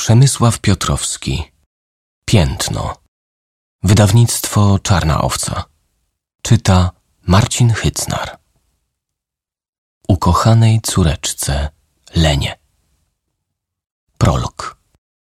Przemysław Piotrowski. Piętno. Wydawnictwo Czarna Owca. Czyta Marcin Hycnar. Ukochanej córeczce Lenie. Prolog.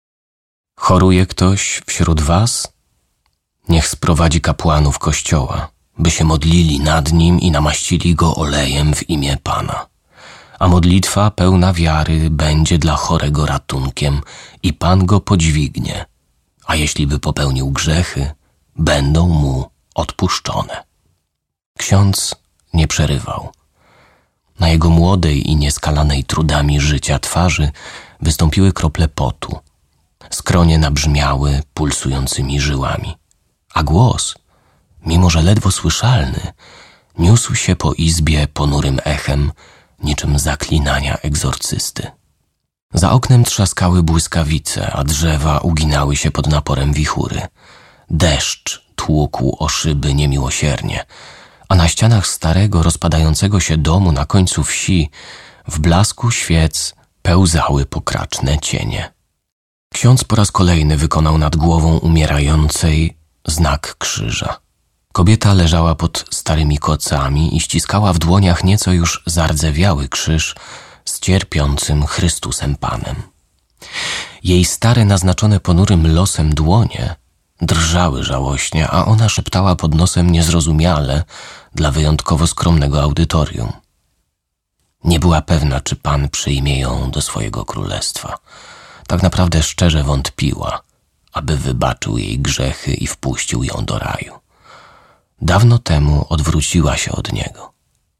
Choruje ktoś wśród was? Niech sprowadzi kapłanów kościoła, by się modlili nad nim i namaścili go olejem w imię Pana. A modlitwa pełna wiary będzie dla chorego ratunkiem i Pan go podźwignie, a jeśli by popełnił grzechy, będą mu odpuszczone. Ksiądz nie przerywał. Na jego młodej i nieskalanej trudami życia twarzy wystąpiły krople potu. Skronie nabrzmiały pulsującymi żyłami, a głos, mimo że ledwo słyszalny, niósł się po izbie ponurym echem, niczym zaklinania egzorcysty. Za oknem trzaskały błyskawice, a drzewa uginały się pod naporem wichury. Deszcz tłukł o szyby niemiłosiernie, a na ścianach starego, rozpadającego się domu na końcu wsi w blasku świec pełzały pokraczne cienie. Ksiądz po raz kolejny wykonał nad głową umierającej znak krzyża. Kobieta leżała pod starymi kocami i ściskała w dłoniach nieco już zardzewiały krzyż z cierpiącym Chrystusem Panem. Jej stare, naznaczone ponurym losem dłonie drżały żałośnie, a ona szeptała pod nosem niezrozumiale dla wyjątkowo skromnego audytorium. Nie była pewna, czy Pan przyjmie ją do swojego królestwa. Tak naprawdę szczerze wątpiła, aby wybaczył jej grzechy i wpuścił ją do raju. Dawno temu odwróciła się od niego.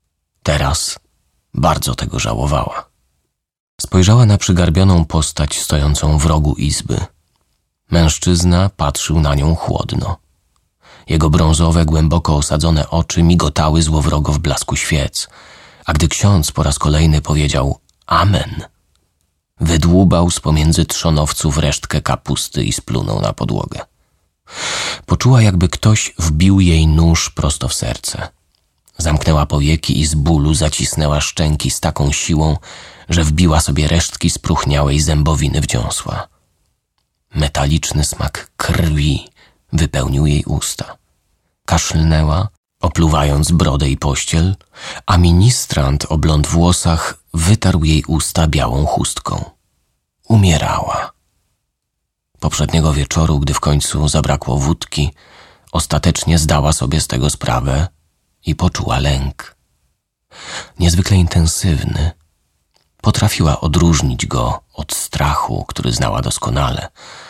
Teraz bardzo tego żałowała. Spojrzała na przygarbioną postać stojącą w rogu izby. Mężczyzna patrzył na nią chłodno. Jego brązowe, głęboko osadzone oczy migotały złowrogo w blasku świec, a gdy ksiądz po raz kolejny powiedział amen, wydłubał z pomiędzy trzonowców resztkę kapusty i splunął na podłogę. Poczuła, jakby ktoś wbił jej nóż prosto w serce. Zamknęła powieki i z bólu zacisnęła szczęki z taką siłą, że wbiła sobie resztki spróchniałej zębowiny w dziąsła. Metaliczny smak krwi wypełnił jej usta. Kaszlnęła, opluwając brodę i pościel, a ministrant o blond włosach wytarł jej usta białą chustką. Umierała. Poprzedniego wieczoru, gdy w końcu zabrakło wódki, ostatecznie zdała sobie z tego sprawę i poczuła lęk. Niezwykle intensywny. Potrafiła odróżnić go od strachu, który znała doskonale.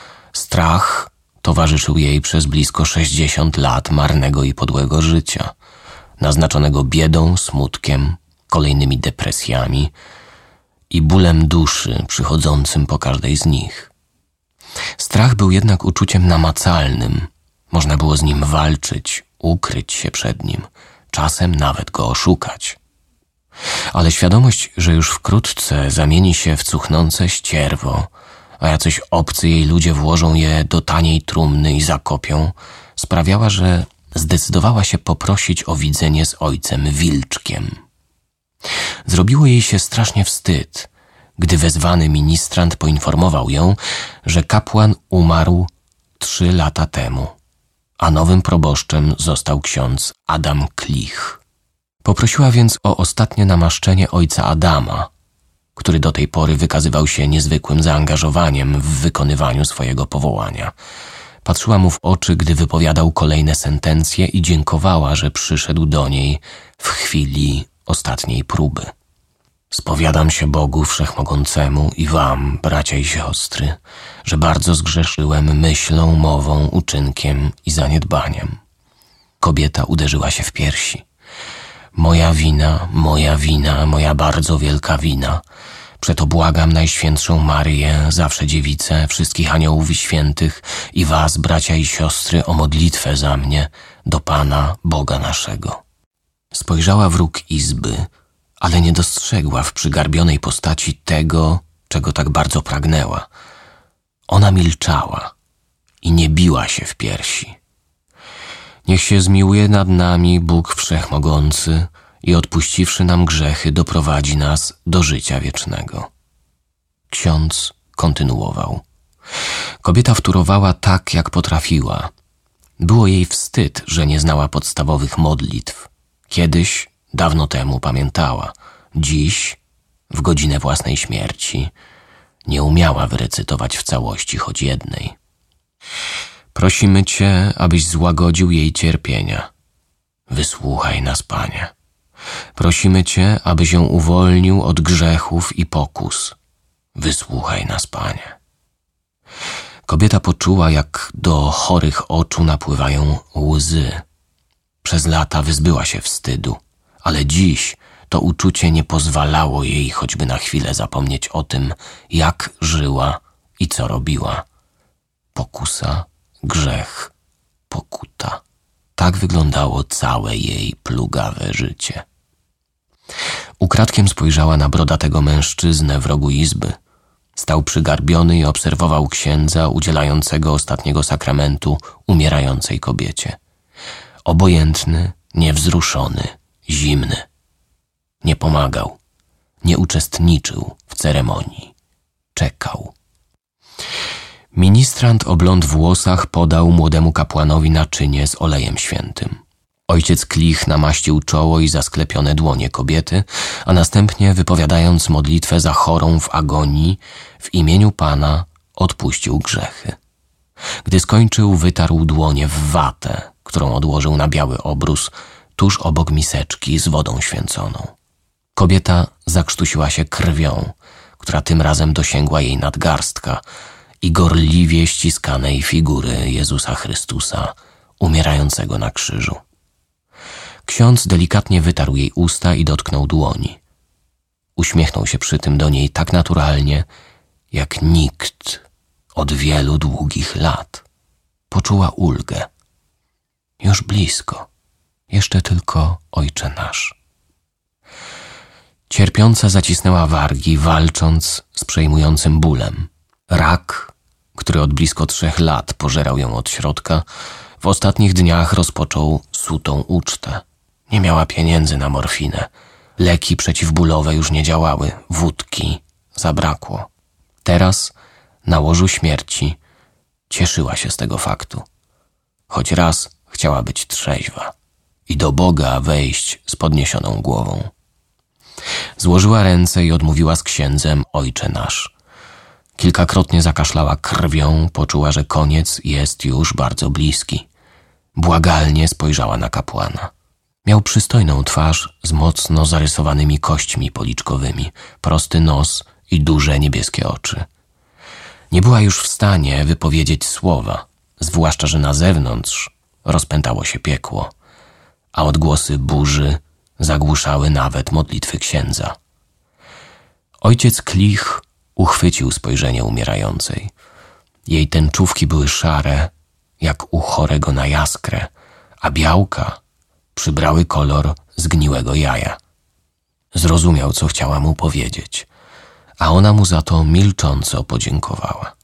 Strach towarzyszył jej przez blisko 60 lat marnego i podłego życia, naznaczonego biedą, smutkiem, kolejnymi depresjami i bólem duszy przychodzącym po każdej z nich. Strach był jednak uczuciem namacalnym. Można było z nim walczyć, ukryć się przed nim, czasem nawet go oszukać. Ale świadomość, że już wkrótce zamieni się w cuchnące ścierwo, a jacyś obcy jej ludzie włożą je do taniej trumny i zakopią, sprawiała, że zdecydowała się poprosić o widzenie z ojcem Wilczkiem. Zrobiło jej się strasznie wstyd, gdy wezwany ministrant poinformował ją, że kapłan umarł 3 lata temu, a nowym proboszczem został ksiądz Adam Klich. Poprosiła więc o ostatnie namaszczenie ojca Adama, który do tej pory wykazywał się niezwykłym zaangażowaniem w wykonywaniu swojego powołania. Patrzyła mu w oczy, gdy wypowiadał kolejne sentencje i dziękowała, że przyszedł do niej w chwili ostatniej próby. Spowiadam się Bogu Wszechmogącemu i wam, bracia i siostry, że bardzo zgrzeszyłem myślą, mową, uczynkiem i zaniedbaniem. Kobieta uderzyła się w piersi. Moja wina, moja bardzo wielka wina. Przeto błagam Najświętszą Maryję, zawsze Dziewicę, wszystkich aniołów i świętych i was, bracia i siostry, o modlitwę za mnie do Pana, Boga naszego. Spojrzała w róg izby, ale nie dostrzegła w przygarbionej postaci tego, czego tak bardzo pragnęła. Ona milczała i nie biła się w piersi. Niech się zmiłuje nad nami Bóg Wszechmogący i odpuściwszy nam grzechy, doprowadzi nas do życia wiecznego. Ksiądz kontynuował. Kobieta wtórowała tak, jak potrafiła. Było jej wstyd, że nie znała podstawowych modlitw. Kiedyś, dawno temu pamiętała. Dziś, w godzinę własnej śmierci, nie umiała wyrecytować w całości choć jednej. Prosimy Cię, abyś złagodził jej cierpienia. Wysłuchaj nas, Panie. Prosimy Cię, abyś ją uwolnił od grzechów i pokus. Wysłuchaj nas, Panie. Kobieta poczuła, jak do chorych oczu napływają łzy. Przez lata wyzbyła się wstydu, ale dziś to uczucie nie pozwalało jej choćby na chwilę zapomnieć o tym, jak żyła i co robiła. Pokusa, grzech, pokuta. Tak wyglądało całe jej plugawe życie. Ukradkiem spojrzała na brodatego mężczyznę w rogu izby. Stał przygarbiony i obserwował księdza udzielającego ostatniego sakramentu umierającej kobiecie. Obojętny, niewzruszony, zimny. Nie pomagał, nie uczestniczył w ceremonii. Czekał. Ministrant o blond włosach podał młodemu kapłanowi naczynie z olejem świętym. Ojciec Klich namaścił czoło i zasklepione dłonie kobiety, a następnie, wypowiadając modlitwę za chorą w agonii, w imieniu Pana odpuścił grzechy. Gdy skończył, wytarł dłonie w watę, którą odłożył na biały obrus tuż obok miseczki z wodą święconą. Kobieta zakrztusiła się krwią, która tym razem dosięgła jej nadgarstka i gorliwie ściskanej figury Jezusa Chrystusa, umierającego na krzyżu. Ksiądz delikatnie wytarł jej usta i dotknął dłoni. Uśmiechnął się przy tym do niej tak naturalnie, jak nikt od wielu długich lat. Poczuła ulgę. Już blisko. Jeszcze tylko Ojcze nasz. Cierpiąca zacisnęła wargi, walcząc z przejmującym bólem. Rak, który od blisko 3 lat pożerał ją od środka, w ostatnich dniach rozpoczął sutą ucztę. Nie miała pieniędzy na morfinę. Leki przeciwbólowe już nie działały. Wódki zabrakło. Teraz, na łożu śmierci, cieszyła się z tego faktu. Choć raz chciała być trzeźwa i do Boga wejść z podniesioną głową. Złożyła ręce i odmówiła z księdzem Ojcze nasz. Kilkakrotnie zakaszlała krwią, poczuła, że koniec jest już bardzo bliski. Błagalnie spojrzała na kapłana. Miał przystojną twarz z mocno zarysowanymi kośćmi policzkowymi, prosty nos i duże niebieskie oczy. Nie była już w stanie wypowiedzieć słowa, zwłaszcza że na zewnątrz rozpętało się piekło, a odgłosy burzy zagłuszały nawet modlitwy księdza. Ojciec Klich uchwycił spojrzenie umierającej. Jej tęczówki były szare, jak u chorego na jaskrę, a białka przybrały kolor zgniłego jaja. Zrozumiał, co chciała mu powiedzieć, a ona mu za to milcząco podziękowała.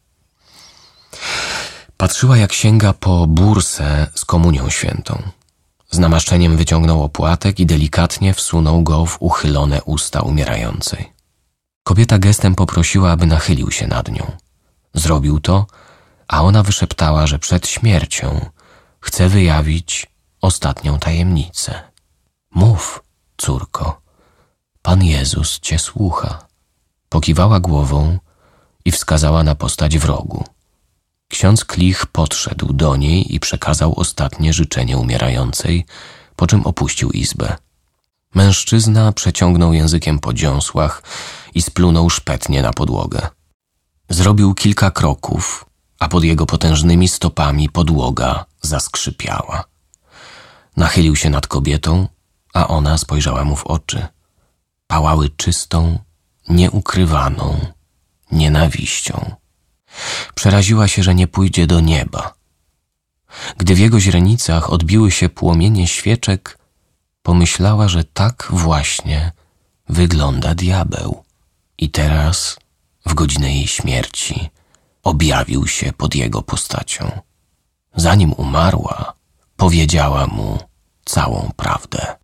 Patrzyła, jak sięga po bursę z komunią świętą. Z namaszczeniem wyciągnął opłatek i delikatnie wsunął go w uchylone usta umierającej. Kobieta gestem poprosiła, aby nachylił się nad nią. Zrobił to, a ona wyszeptała, że przed śmiercią chce wyjawić ostatnią tajemnicę. Mów, córko, Pan Jezus cię słucha. Pokiwała głową i wskazała na postać w rogu. Ksiądz Klich podszedł do niej i przekazał ostatnie życzenie umierającej, po czym opuścił izbę. Mężczyzna przeciągnął językiem po dziąsłach i splunął szpetnie na podłogę. Zrobił kilka kroków, a pod jego potężnymi stopami podłoga zaskrzypiała. Nachylił się nad kobietą, a ona spojrzała mu w oczy. Pałały czystą, nieukrywaną nienawiścią. Przeraziła się, że nie pójdzie do nieba. Gdy w jego źrenicach odbiły się płomienie świeczek, pomyślała, że tak właśnie wygląda diabeł. I teraz, w godzinę jej śmierci, objawił się pod jego postacią. Zanim umarła, powiedziała mu całą prawdę.